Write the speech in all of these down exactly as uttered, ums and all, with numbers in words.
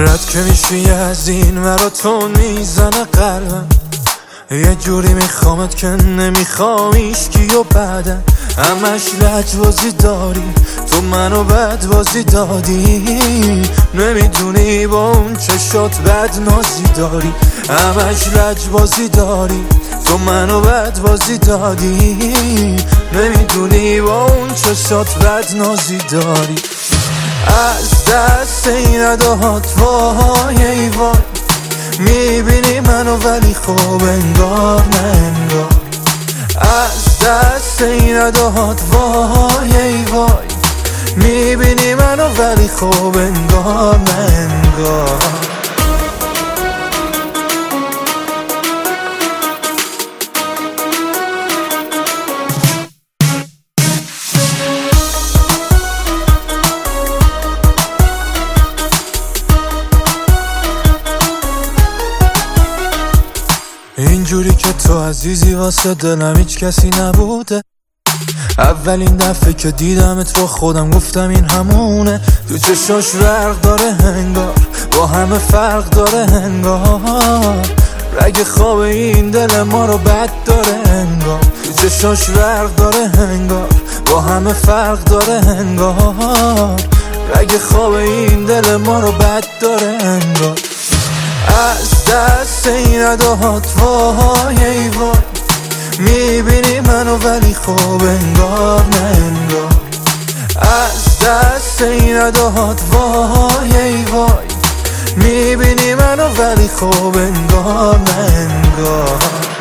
رد که میشی از این مرا تو میزنه قلبم، یه جوری میخوامت که نمیخوام ایشکی و بعدم همش لجبازی داری، تو منو بد بازی دادی، نمیدونی با اون چشات بد نازی داری، همش لجبازی داری، تو منو بد بازی دادی، نمیدونی با اون چشات بد نازی داری. از دست این اداهات وای ای وای، میبینی منو ولی خوب انگار نه انگار. از دست این اداهات وای ای وای، میبینی منو ولی خوب انگار نه انگار. اینجوری که تو عزیزی واسه دلم هیچ کسی نبوده، اولین دفعه که دیدمت با خودم گفتم این همونه، تو چشاش برق داره انگار، با همه فرق داره انگار، رگ خواب این دل ما رو بد داره انگار، تو چشاش برق داره انگار، با همه فرق داره انگار، رگ خواب این دل ما رو بد داره انگار. از دست این اداهات وای ای وای، میبینی منو ولی خوب انگار نه انگار. از دست این اداهات وای ای وای، میبینی منو ولی خوب انگار نه انگار.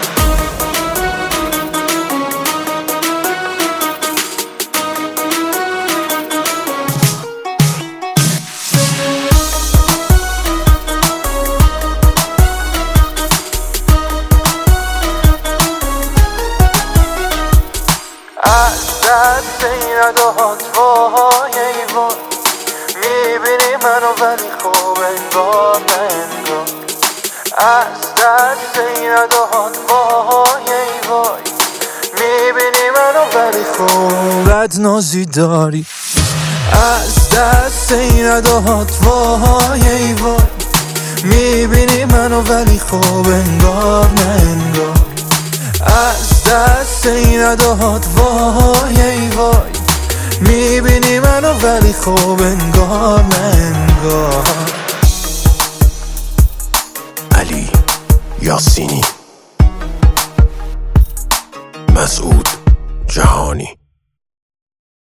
از دست این اداهات وای ای وای، میبینی منو ولی خوب انگار نه انگار. از دست این اداهات وای ای وای، میبینی منو ولی خوب بد نازی داری. از دست این اداهات وای ای وای، میبینی منو ولی خوب انگار نه انگار. از دست این اداهات وای ای وای، میبینی منو ولی خوب انگار نه انگار. علی یاسینی، مسعود جهانی.